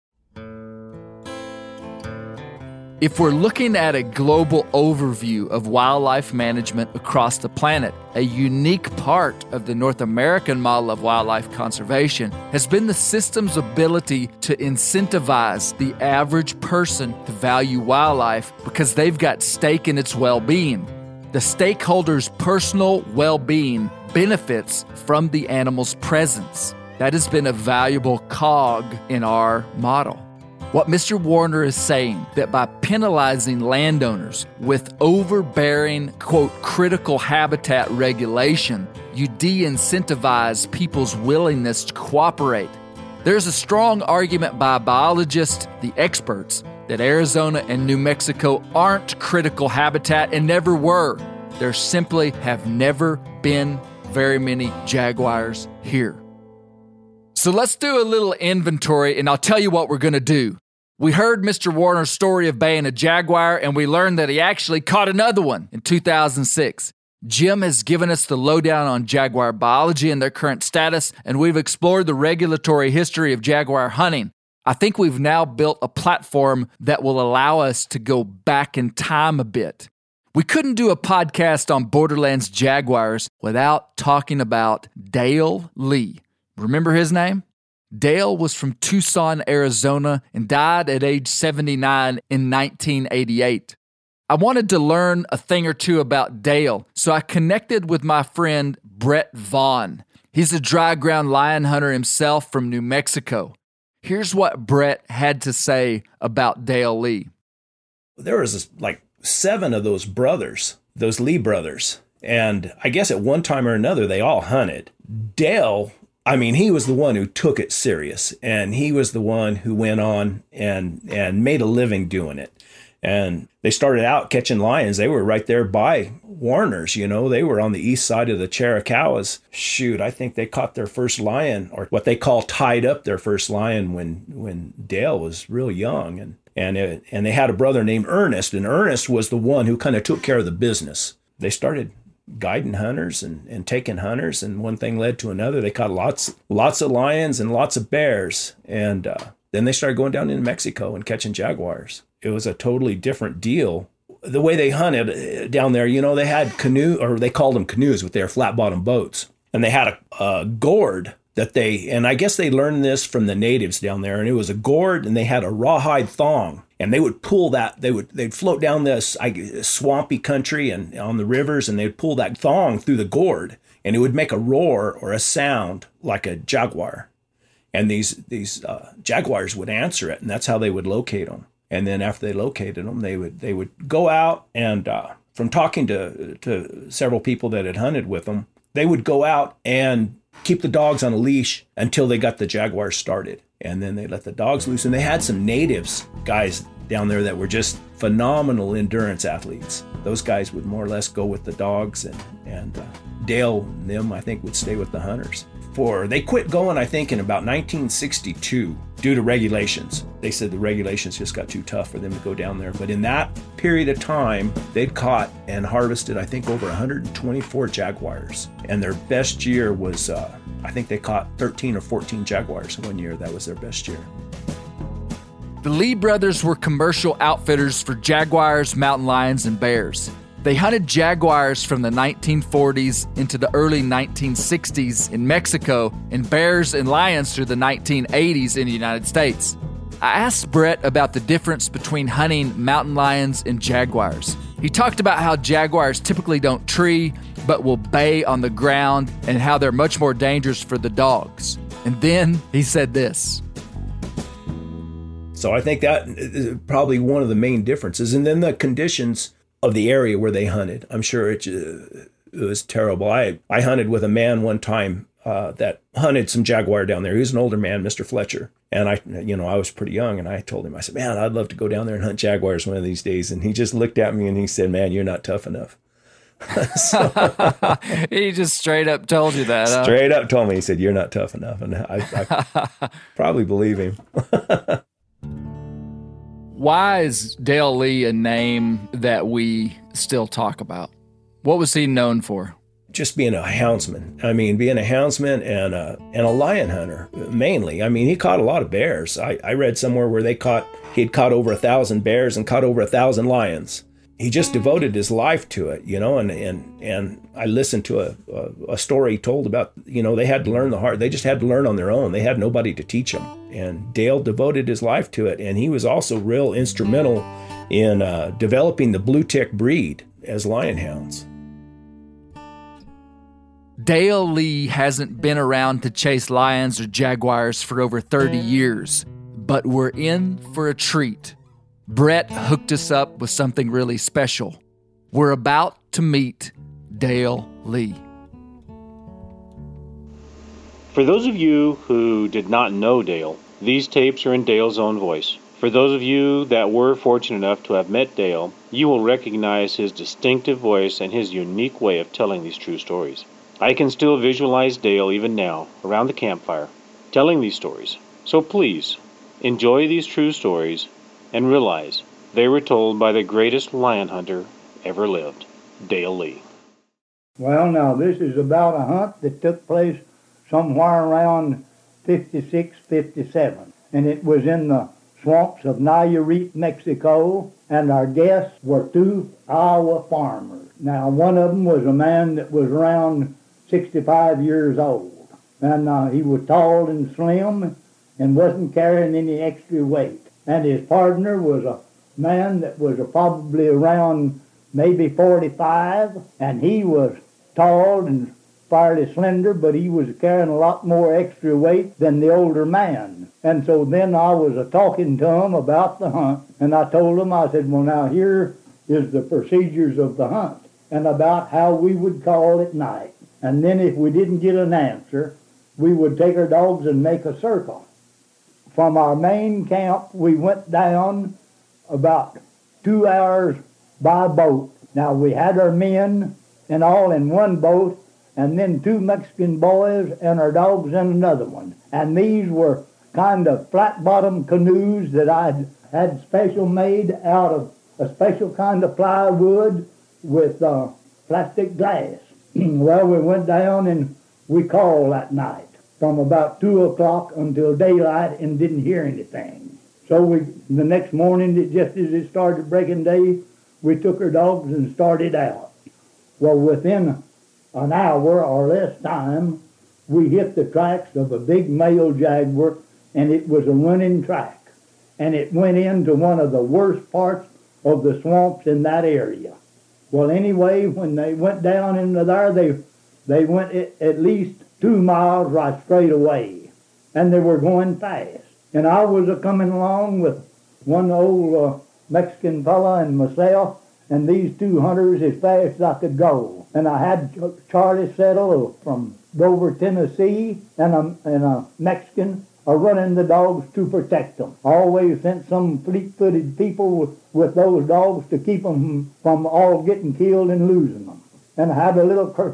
If we're looking at a global overview of wildlife management across the planet, a unique part of the North American model of wildlife conservation has been the system's ability to incentivize the average person to value wildlife because they've got stake in its well-being. The stakeholder's personal well-being benefits from the animal's presence. That has been a valuable cog in our model. What Mr. Warner is saying, that by penalizing landowners with overbearing, quote, critical habitat regulation, you de-incentivize people's willingness to cooperate. There's a strong argument by biologists, the experts, that Arizona and New Mexico aren't critical habitat and never were. There simply have never been very many jaguars here. So let's do a little inventory, and I'll tell you what we're going to do. We heard Mr. Warner's story of baying a jaguar, and we learned that he actually caught another one in 2006. Jim has given us the lowdown on jaguar biology and their current status, and we've explored the regulatory history of jaguar hunting. I think we've now built a platform that will allow us to go back in time a bit. We couldn't do a podcast on Borderlands jaguars without talking about Dale Lee. Remember his name? Dale was from Tucson, Arizona, and died at age 79 in 1988. I wanted to learn a thing or two about Dale, so I connected with my friend Brett Vaughn. He's a dry ground lion hunter himself from New Mexico. Here's what Brett had to say about Dale Lee. There was like 7 of those brothers, those Lee brothers. And I guess at one time or another, they all hunted. Dale, I mean, he was the one who took it serious. And he was the one who went on and made a living doing it. And they started out catching lions. They were right there by Warner's, you know. They were on the east side of the Chiricahuas. Shoot, I think they caught their first lion, or what they call tied up their first lion when Dale was real young. And they had a brother named Ernest, and Ernest was the one who kind of took care of the business. They started guiding hunters and taking hunters, and one thing led to another. They caught lots of lions and lots of bears, and then they started going down into Mexico and catching jaguars. It was a totally different deal. The way they hunted down there, you know, they had they called them canoes, but they were flat-bottom boats. And they had a gourd that and I guess they learned this from the natives down there, and it was a gourd, and they had a rawhide thong. And they would pull that, they'd float down this swampy country and on the rivers, and they'd pull that thong through the gourd, and it would make a roar or a sound like a jaguar. And these jaguars would answer it, and that's how they would locate them. And then after they located them, they would go out, and from talking to several people that had hunted with them, they would go out and keep the dogs on a leash until they got the jaguars started. And then they let the dogs loose. And they had some natives guys down there that were just phenomenal endurance athletes. Those guys would more or less go with the dogs, and Dale and them, I think, would stay with the hunters. They quit going, I think, in about 1962. due to regulations. They said the regulations just got too tough for them to go down there. But in that period of time, they'd caught and harvested, I think, over 124 jaguars. And their best year was, I think they caught 13 or 14 jaguars one year. That was their best year. The Lee brothers were commercial outfitters for jaguars, mountain lions, and bears. They hunted jaguars from the 1940s into the early 1960s in Mexico and bears and lions through the 1980s in the United States. I asked Brett about the difference between hunting mountain lions and jaguars. He talked about how jaguars typically don't tree, but will bay on the ground, and how they're much more dangerous for the dogs. And then he said this. So I think that is probably one of the main differences. And then the conditions of the area where they hunted. I'm sure it was terrible. I hunted with a man one time that hunted some jaguar down there. He was an older man, Mr. Fletcher. And I was pretty young, and I told him, I said, man, I'd love to go down there and hunt jaguars one of these days. And he just looked at me and he said, man, you're not tough enough. He just straight up told you that. Straight up told me, he said, you're not tough enough. And I probably believe him. Why is Dale Lee a name that we still talk about? What was he known for? Just being a houndsman. I mean, being a houndsman and a lion hunter, mainly. I mean, he caught a lot of bears. I read somewhere where he'd caught over 1,000 bears and caught over 1,000 lions. He just devoted his life to it, and I listened to a story told about, they had to learn the hard. They just had to learn on their own. They had nobody to teach them. And Dale devoted his life to it, and he was also real instrumental in developing the blue tick breed as lion hounds. Dale Lee hasn't been around to chase lions or jaguars for over 30 years, but we're in for a treat. Brett hooked us up with something really special. We're about to meet Dale Lee. For those of you who did not know Dale, these tapes are in Dale's own voice. For those of you that were fortunate enough to have met Dale, you will recognize his distinctive voice and his unique way of telling these true stories. I can still visualize Dale even now, around the campfire, telling these stories. So please, enjoy these true stories and realize they were told by the greatest lion hunter ever lived, Dale Lee. Well, now, this is about a hunt that took place somewhere around 56, 57. And it was in the swamps of Nayarit, Mexico, and our guests were 2 Iowa farmers. Now, one of them was a man that was around 65 years old. And he was tall and slim and wasn't carrying any extra weight. And his partner was a man that was probably around maybe 45, and he was tall and fairly slender, but he was carrying a lot more extra weight than the older man. And so then I was talking to him about the hunt, and I told him, I said, well, now here is the procedures of the hunt, and about how we would call at night. And then if we didn't get an answer, we would take our dogs and make a circle. From our main camp, we went down about 2 hours by boat. Now, we had our men and all in one boat, and then 2 Mexican boys and our dogs in another one. And these were kind of flat-bottom canoes that I had special made out of a special kind of plywood with plastic glass. Well, we went down and we called that night from about 2 o'clock until daylight and didn't hear anything. So the next morning, just as it started breaking day, we took our dogs and started out. Well, within an hour or less time, we hit the tracks of a big male jaguar, and it was a running track. And it went into one of the worst parts of the swamps in that area. Well, anyway, when they went down into there, they went at least 2 miles right straight away, and they were going fast. And I was coming along with one old Mexican fella and myself, and these 2 hunters as fast as I could go. And I had Charlie Settle from Dover, Tennessee, and a Mexican running the dogs to protect them. I always sent some fleet-footed people with those dogs to keep them from all getting killed and losing them. And I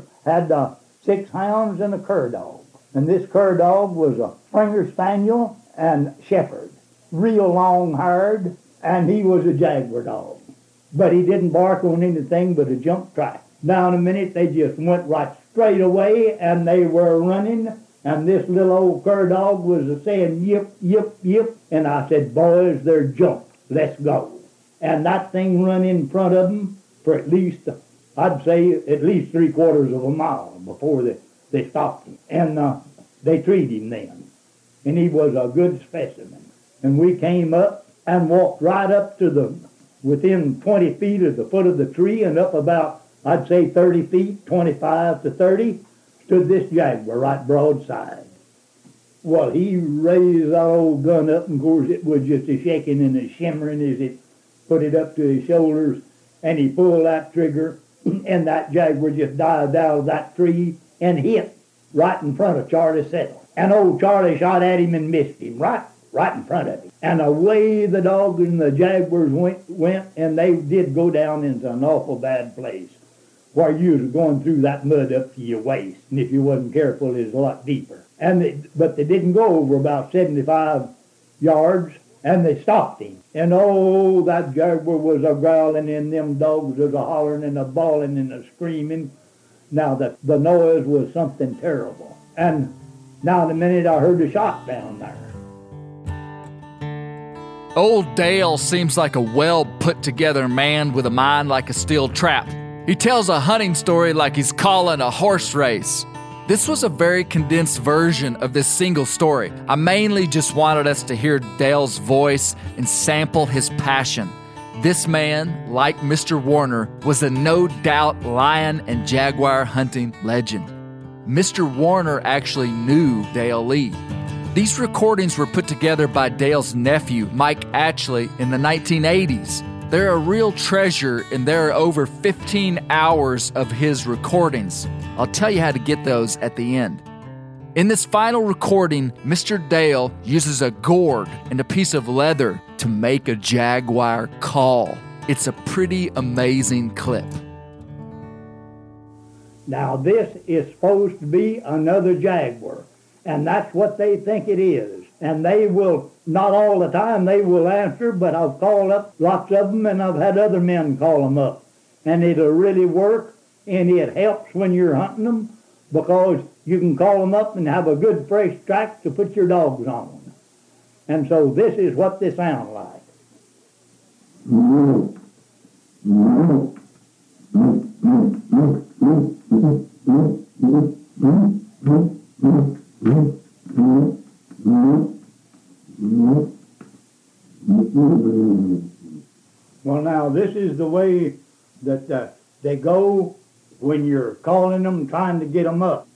had 6 hounds and a cur dog. And this cur dog was a Springer Spaniel, and shepherd, real long-haired, and he was a jaguar dog. But he didn't bark on anything but a jump track. Now in a minute, they just went right straight away, and they were running, and this little old cur dog was saying, yip, yip, yip, and I said, boys, they're jumped. Let's go. And that thing run in front of them for at least, I'd say, at least 3/4 of a mile before they stopped him. And they treated him then. And he was a good specimen. And we came up and walked right up to within 20 feet of the foot of the tree, and up about, I'd say 30 feet, 25 to 30, stood this jaguar right broadside. Well, he raised that old gun up, and of course it was just a shaking and a shimmering as it put it up to his shoulders, and he pulled that trigger, and that jaguar just dived out of that tree and hit right in front of Charlie Settle. And old Charlie shot at him and missed him right in front of him. And away the dog and the jaguars went, and they did go down into an awful bad place where you was going through that mud up to your waist, and if you wasn't careful, it was a lot deeper. But they didn't go over about 75 yards, and they stopped him. And oh, that jaguar was a growling, and them dogs was a hollering and a bawling and a screaming. Now the noise was something terrible. And now in a minute I heard a shot down there. Old Dale seems like a well-put-together man with a mind like a steel trap. He tells a hunting story like he's calling a horse race. This was a very condensed version of this single story. I mainly just wanted us to hear Dale's voice and sample his passion. This man, like Mr. Warner, was a no-doubt lion and jaguar hunting legend. Mr. Warner actually knew Dale Lee. These recordings were put together by Dale's nephew, Mike Atchley, in the 1980s. They're a real treasure, and there are over 15 hours of his recordings. I'll tell you how to get those at the end. In this final recording, Mr. Dale uses a gourd and a piece of leather to make a jaguar call. It's a pretty amazing clip. Now this is supposed to be another jaguar, and that's what they think it is. And they will, not all the time they will answer, but I've called up lots of them, and I've had other men call them up. And it'll really work, and it helps when you're hunting them, because you can call them up and have a good fresh track to put your dogs on. And so this is what they sound like. Well, now this is the way that they go when you're calling them, trying to get them up.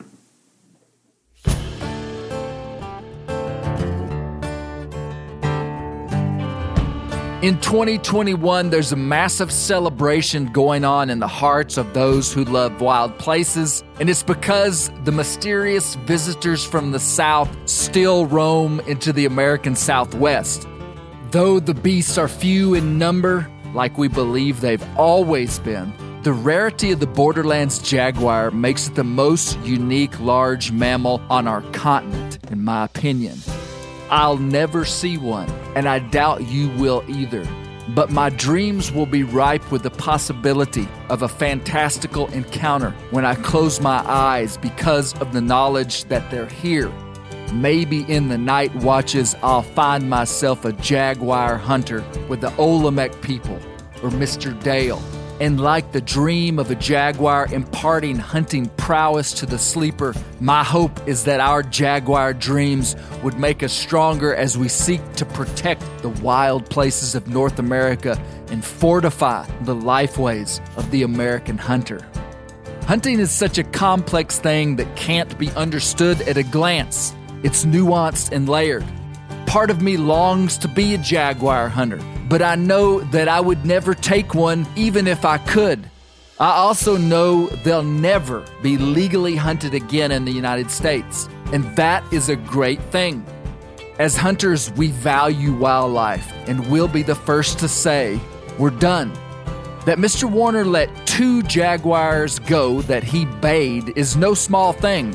In 2021, there's a massive celebration going on in the hearts of those who love wild places, and it's because the mysterious visitors from the South still roam into the American Southwest. Though the beasts are few in number, like we believe they've always been, the rarity of the Borderlands jaguar makes it the most unique large mammal on our continent, in my opinion. I'll never see one, and I doubt you will either. But my dreams will be ripe with the possibility of a fantastical encounter when I close my eyes because of the knowledge that they're here. Maybe in the night watches I'll find myself a jaguar hunter with the Olymec people or Mr. Dale. And like the dream of a jaguar imparting hunting prowess to the sleeper, my hope is that our jaguar dreams would make us stronger as we seek to protect the wild places of North America and fortify the lifeways of the American hunter. Hunting is such a complex thing that can't be understood at a glance. It's nuanced and layered. Part of me longs to be a jaguar hunter, but I know that I would never take one even if I could. I also know they'll never be legally hunted again in the United States, and that is a great thing. As hunters, we value wildlife, and we'll be the first to say, we're done. That Mr. Warner let 2 jaguars go that he bayed is no small thing.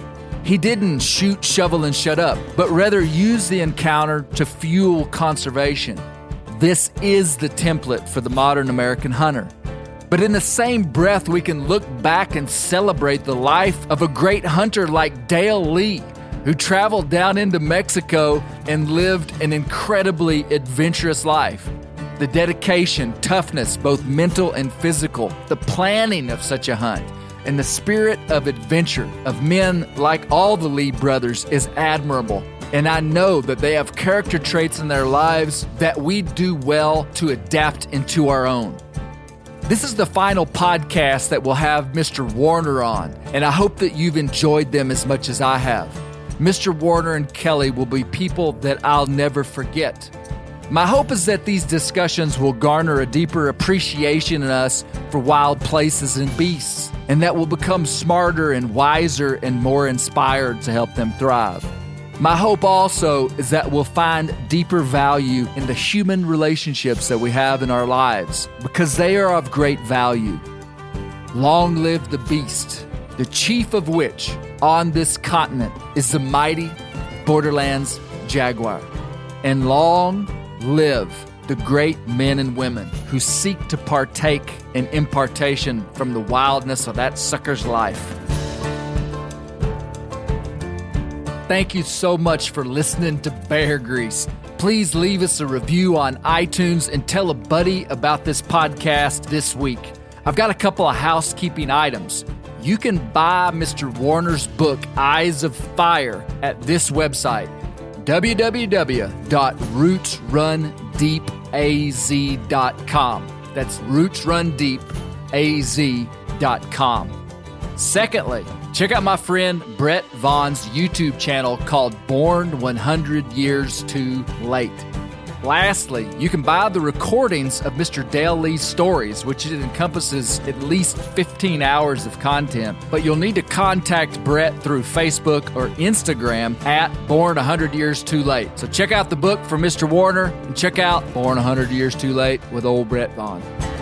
He didn't shoot, shovel, and shut up, but rather used the encounter to fuel conservation. This is the template for the modern American hunter. But in the same breath, we can look back and celebrate the life of a great hunter like Dale Lee, who traveled down into Mexico and lived an incredibly adventurous life. The dedication, toughness, both mental and physical, the planning of such a hunt, and the spirit of adventure of men like all the Lee brothers is admirable. And I know that they have character traits in their lives that we do well to adapt into our own. This is the final podcast that will have Mr. Warner on, and I hope that you've enjoyed them as much as I have. Mr. Warner and Kelly will be people that I'll never forget. My hope is that these discussions will garner a deeper appreciation in us for wild places and beasts, and that we'll become smarter and wiser and more inspired to help them thrive. My hope also is that we'll find deeper value in the human relationships that we have in our lives, because they are of great value. Long live the beast, the chief of which on this continent is the mighty Borderlands Jaguar. And long live the great men and women who seek to partake in impartation from the wildness of that sucker's life. Thank you so much for listening to Bear Grease. Please leave us a review on iTunes and tell a buddy about this podcast this week. I've got a couple of housekeeping items. You can buy Mr. Warner's book, Eyes of Fire, at this website, www.rootsrundeepaz.com. That's rootsrundeepaz.com. Secondly, check out my friend Brett Vaughn's YouTube channel called Born 100 Years Too Late. Lastly, you can buy the recordings of Mr. Dale Lee's stories, which it encompasses at least 15 hours of content. But you'll need to contact Brett through Facebook or Instagram at Born 100 Years Too Late. So check out the book from Mr. Warner and check out Born 100 Years Too Late with old Brett Vaughn.